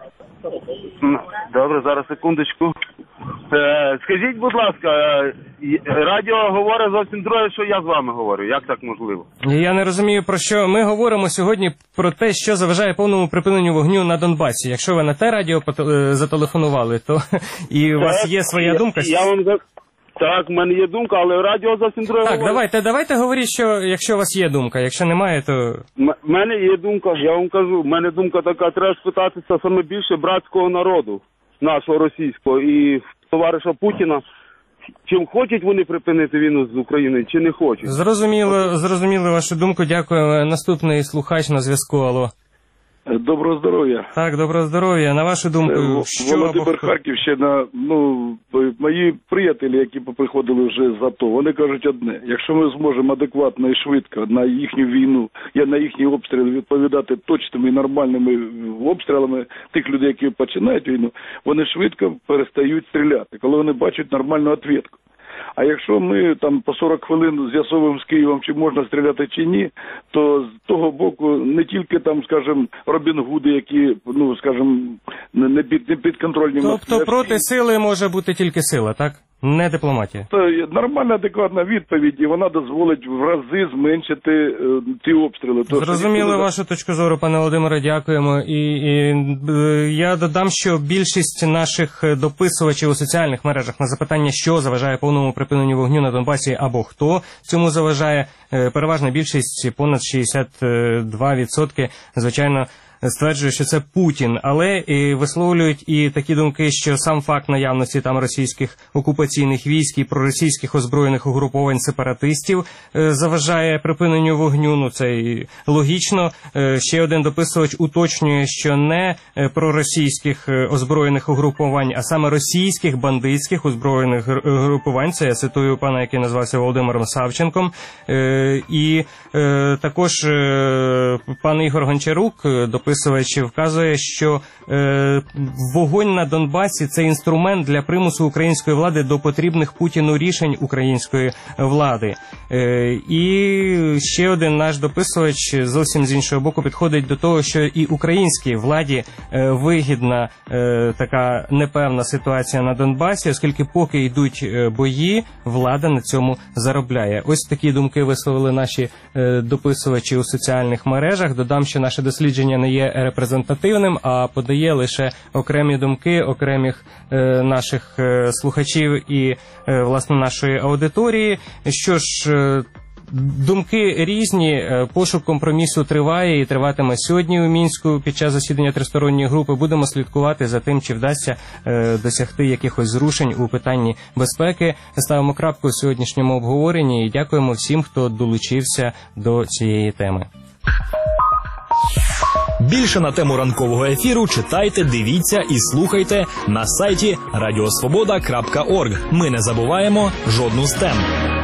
Добре, зараз секундочку. Е, скажіть, будь ласка, е, радіо говорить зовсім друге, що я з вами говорю. Як так можливо? Я не розумію, про що. Ми говоримо сьогодні про те, що заважає повному припиненню вогню на Донбасі. Якщо ви на те радіо зателефонували, то і у вас є своя думка. Я, я вам... Так, в мене є думка, але радіо зовсім друге. Так, давайте, давайте говоріть, що якщо у вас є думка, якщо немає, то... В мене є думка, я вам кажу, в мене думка така, треба спитатися саме більше братського народу, нашого російського, і товариша Путіна, чим хочуть вони припинити війну з Україною, чи не хочуть. Зрозуміло, зрозуміло вашу думку, дякую. Наступний слухач на зв'язку, алло. Доброго здоров'я. Так, доброго здоров'я. На вашу думку, що... Володимир, Харківщина, ну, мої приятелі, які приходили вже з АТО, вони кажуть одне. Якщо ми зможемо адекватно і швидко на їхню війну, на їхні обстріли відповідати точними і нормальними обстрілами тих людей, які починають війну, вони швидко перестають стріляти, коли вони бачать нормальну відповідку. А якщо ми там по сорок хвилин з'ясовуємо з Києвом, чи можна стріляти чи ні, то з того боку не тільки там, скажімо, Робін Гуди, які, ну, скажімо, не під, не підконтрольні. Тобто проти сили може бути тільки сила, так? Не дипломатія. Це нормальна, адекватна відповідь, і вона дозволить в рази зменшити е, ці обстріли. Зрозуміли вашу точку зору, пане Володимире, дякуємо. І, і е, я додам, що більшість наших дописувачів у соціальних мережах на запитання, що заважає повному припиненню вогню на Донбасі або хто цьому заважає, переважна більшість, понад шістдесят два відсотки, звичайно, стверджує, що це Путін, але і висловлюють і такі думки, що сам факт наявності там російських окупаційних військ і проросійських озброєних угруповань сепаратистів заважає припиненню вогню. Ну це і логічно. Ще один дописувач уточнює, що не проросійських озброєних угруповань, а саме російських бандитських озброєних групувань. Це я цитую пана, який назвався Володимиром Савченком. І також пан Ігор Гончарук, дописувач, вказує, що е, вогонь на Донбасі – це інструмент для примусу української влади до потрібних Путіну рішень української влади. Е, і ще один наш дописувач зовсім з іншого боку підходить до того, що і українській владі е, вигідна е, така непевна ситуація на Донбасі, оскільки поки йдуть бої, влада на цьому заробляє. Ось такі думки висловили наші е, дописувачі у соціальних мережах. Додам, що наше дослідження не є репрезентативним, а подає лише окремі думки окремих е, наших е, слухачів і, е, власне, нашої аудиторії. Що ж, е, думки різні, е, пошук компромісу триває і триватиме сьогодні у Мінську під час засідання тристоронньої групи. Будемо слідкувати за тим, чи вдасться е, досягти якихось зрушень у питанні безпеки. Ставимо крапку у сьогоднішньому обговоренні і дякуємо всім, хто долучився до цієї теми. Більше на тему ранкового ефіру читайте, дивіться і слухайте на сайті радіосвобода крапка орг. Ми не забуваємо жодну з тем.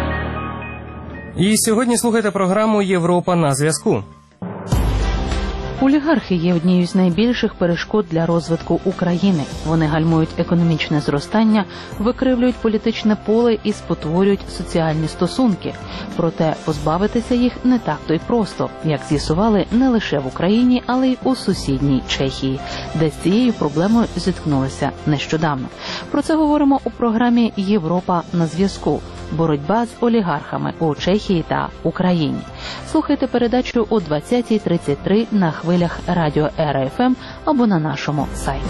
І сьогодні слухайте програму «Європа на зв'язку». Олігархи є однією з найбільших перешкод для розвитку України. Вони гальмують економічне зростання, викривлюють політичне поле і спотворюють соціальні стосунки. Проте позбавитися їх не так-то й просто, як з'ясували не лише в Україні, але й у сусідній Чехії, де з цією проблемою зіткнулися нещодавно. Про це говоримо у програмі «Європа на зв'язку». Боротьба з олігархами у Чехії та Україні. Слухайте передачу о двадцятій тридцять три на хвилях радіо ЕРА-ФМ або на нашому сайті.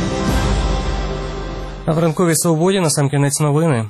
А в ранковій свободі насамкінець новини.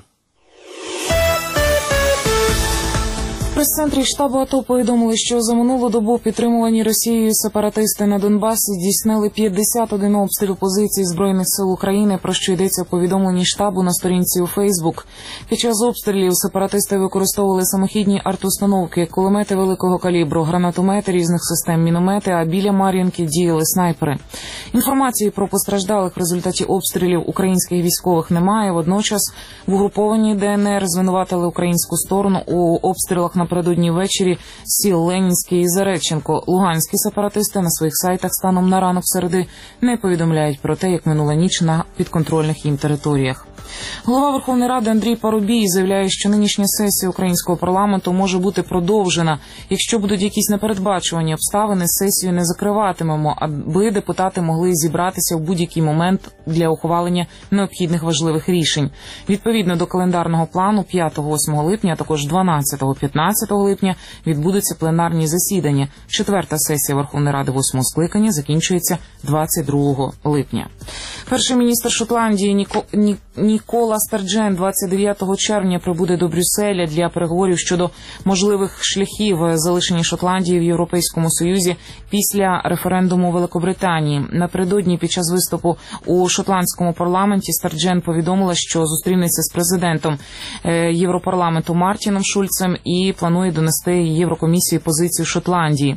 В прес-центрі штабу АТО повідомили, що за минулу добу підтримувані Росією сепаратисти на Донбасі здійснили п'ятдесят один обстріл позицій Збройних сил України, про що йдеться в повідомленні штабу на сторінці у Фейсбук. Під час обстрілів сепаратисти використовували самохідні артустановки, кулемети великого калібру, гранатомети різних систем, міномети, а біля Мар'їнки діяли снайпери. Інформації про постраждалих в результаті обстрілів українських військових немає. Водночас в угрупованій ДНР звинуватили українську сторону у обстрілах напередодні ввечері сіл Ленінське і Зареченко. Луганські сепаратисти на своїх сайтах станом на ранок середи не повідомляють про те, як минула ніч на підконтрольних їм територіях. Голова Верховної Ради Андрій Парубій заявляє, що нинішня сесія українського парламенту може бути продовжена. Якщо будуть якісь непередбачувані обставини, сесію не закриватимемо, аби депутати могли зібратися в будь-який момент для ухвалення необхідних важливих рішень. Відповідно до календарного плану п'ятого-восьмого липня, а також дванадцятого-п'ятнадцятого липня відбудуться пленарні засідання. Четверта сесія Верховної Ради восьмого скликання закінчується двадцять другого липня. Перший міністр Шотландії Ніко... Ні... Нікола Стерджен двадцять дев'ятого червня прибуде до Брюсселя для переговорів щодо можливих шляхів залишення Шотландії в Європейському Союзі після референдуму Великобританії. Напередодні під час виступу у шотландському парламенті Стерджен повідомила, що зустрінеться з президентом Європарламенту Мартіном Шульцем і планує донести Єврокомісії позицію Шотландії.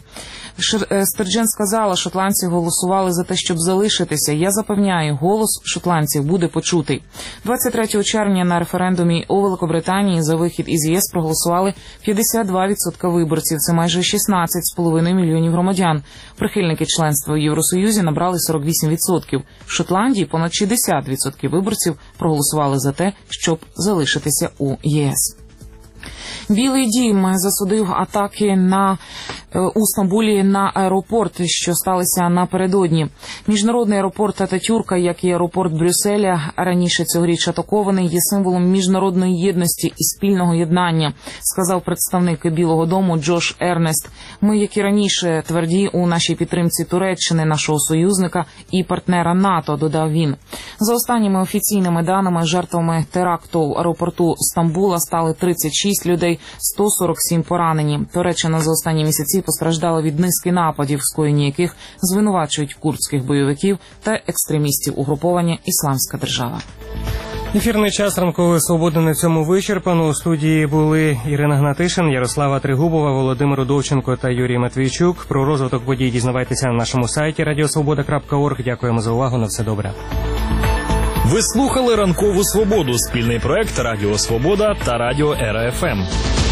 Стерджен сказала, шотландці голосували за те, щоб залишитися. Я запевняю, голос шотландців буде почутий. двадцять третього червня на референдумі у Великобританії за вихід із ЄС проголосували п'ятдесят два відсотки виборців. Це майже шістнадцять з половиною мільйонів громадян. Прихильники членства в Євросоюзі набрали сорок вісім відсотків. В Шотландії понад шістдесят відсотків виборців проголосували за те, щоб залишитися у ЄС. Білий дім засудив атаки на у Стамбулі на аеропорт, що сталися напередодні. Міжнародний аеропорт Ататюрка, як і аеропорт Брюсселя, раніше цьогоріч атакований, є символом міжнародної єдності і спільного єднання, сказав представник Білого дому Джош Ернест. Ми, як і раніше, тверді у нашій підтримці Туреччини, нашого союзника і партнера НАТО, додав він. За останніми офіційними даними, жертвами теракту в аеропорту Стамбула стали тридцять шість шість людей, сто сорок сім поранені. Туреччина за останні місяці постраждала від низки нападів, скоєні яких звинувачують курдських бойовиків та екстремістів угруповання «Ісламська держава». Ефірний час ранкової свободи на цьому вичерпано. У студії були Ірина Гнатишин, Ярослава Тригубова, Володимир Удовченко та Юрій Матвійчук. Про розвиток подій дізнавайтеся на нашому сайті радіосвобода крапка орг. Дякуємо за увагу. На все добре. Ви слухали «Ранкову свободу» – спільний проект Радіо Свобода та Радіо Ера Еф Ем.